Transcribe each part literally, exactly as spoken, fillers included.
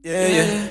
Yeah, yeah.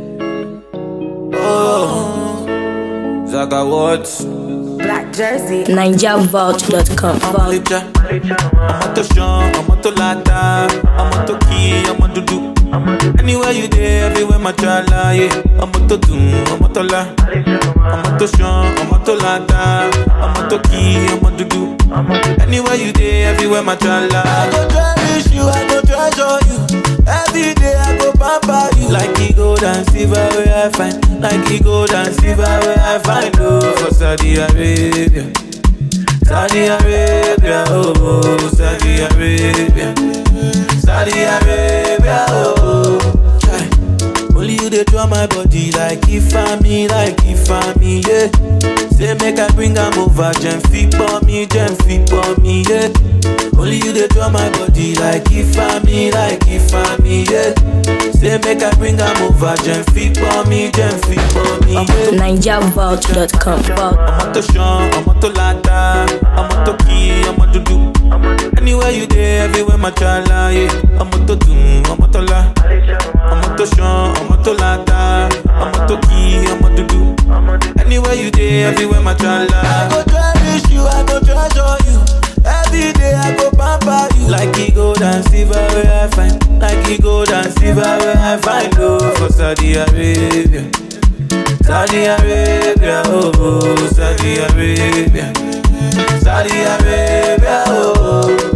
Oh, Zaga Watts. Black Jersey. Niger Vault dot com. I'm a licha. I'm a to Sean. I'm a to Lata. I'm a to Key. I'm a to do. Anywhere you there, everywhere my chala. Yeah. I'm a to do. I'm a to la. I'm a to Sean. I'm a to Lata. I'm a to Key. I'm a to do. Anywhere you there, everywhere my chala. I go cherish you. I go treasure you. Every day I go pamper you. Like he gold and silver where I find. Like he gold and silver where I find. Oh, for Saudi Arabia. Saudi Arabia, oh, oh, Saudi Arabia. Saudi Arabia, oh, oh. Try. Only you they draw my body like if I me, like if I me, yeah. Say make I bring them over, gem feet for me, gem feet for me, yeah. Only you they draw my body like if I me, like if I me, yeah. Say make I bring them over, gem feet for me, gem feet for me, yeah. Niger Vault dot com. I'm a to Sean, I'm a to Lata, I'm a to Key, I'm a to do. Anywhere you there, everywhere my chala, yeah. I'm a to do, I'm a to la. I'm a to Sean, I'm a to Lata, I'm a to Key, I'm a to do. Anywhere you there, everywhere my chala. I go cherish you, I go treasure you. Every day I go pamper you. Like he gold and silver where I find. Like he gold and silver where I find. Oh, for Saudi Arabia. Saudi Arabia, oh, oh, Saudi Arabia. Saudi Arabia, oh, oh.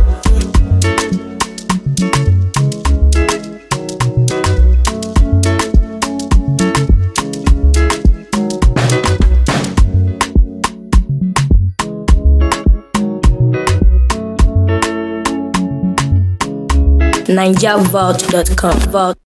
Niger Vault dot com. Vault.